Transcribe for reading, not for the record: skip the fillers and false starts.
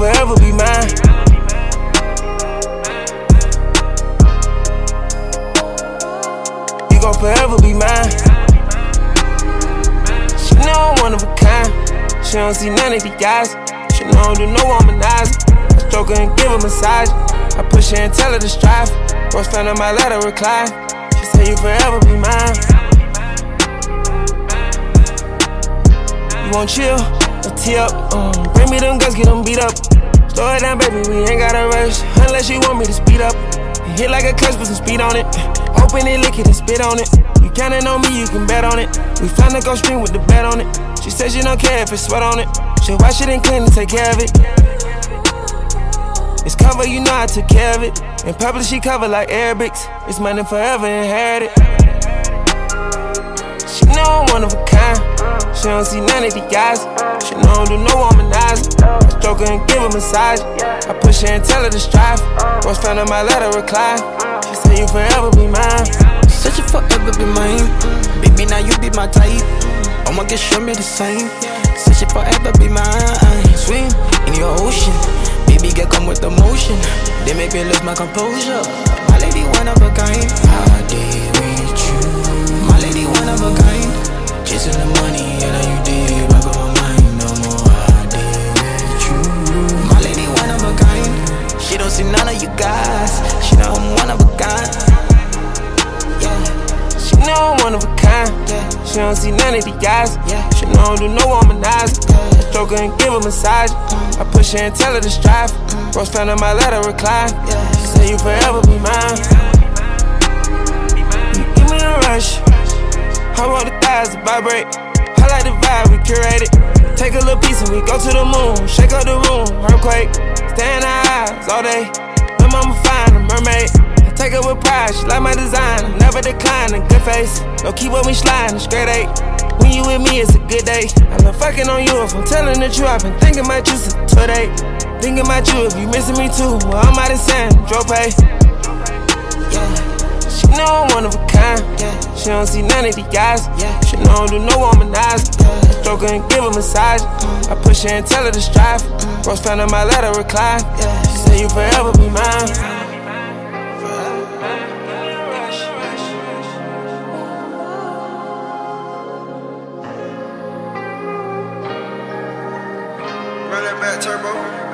forever be mine. You gon' forever be mine. She know I'm one of a kind. She don't see none of the guys. She know I don't do no womanizing. I stroke her and give her massage. I push her and tell her to strive. Roast down on my letter recline. She say you forever be mine. You won't chill or tee up. Bring me them guns, get them beat up. Slow it down, baby, we ain't gotta rush. Unless you want me to speed up. And hit like a clutch, put some speed on it. Open it, lick it, and spit on it. You countin' on me, you can bet on it. We finna go stream with the bet on it. She said she don't care if it's sweat on it. She wash it and clean and take care of it. It's cover, you know I took care of it. In public, she cover like Arabics. It's money forever inherited. She know I'm one of a kind. She don't see none of the guys. She know I don't do no womanizing. I stroke her and give her massage. I push her and tell her to strive. Roast down on my letter recline. She say you forever be mine. Said you forever be mine. Baby, now you be my type. I'ma get show me the same. Said you forever be mine. Swim in your ocean. Baby, get come with emotion. They make me lose my composure. My lady, one of a kind. I did with you. My lady, one of a kind. Chasing the money, and now you did. Back on my mind, no more. I did with you. My lady, one of a kind. She don't see none of you guys. She know I'm one of a kind. Yeah. She know I'm one of a kind. She don't see none of the guys. She know I don't do no womanizing. I stroke her and give her massage. I push her and tell her to strive. Roast down on my letter recline. She say you forever be mine. You give me a rush. I want the thighs to vibrate. I like the vibe, we curate it. Take a little piece and we go to the moon. Shake up the room, earthquake. Stay in her eyes all day. My mama fine, a mermaid. I take her with pride, she like my design. Never decline, a good face. Don't keep what we sliding, straight 8. When you with me, it's a good day. I love fucking on you if I'm telling the truth. I've been thinking about you since today. Thinking about you if you missing me too. Well, I'm out of sand, drove pay. She know I'm one of a kind. She don't see none of the guys. She know I don't do no womanizing. I stroke her and give her massage. I push her and tell her to strive. Roast down on my letter recline. She say you forever be mine. Run that back, turbo.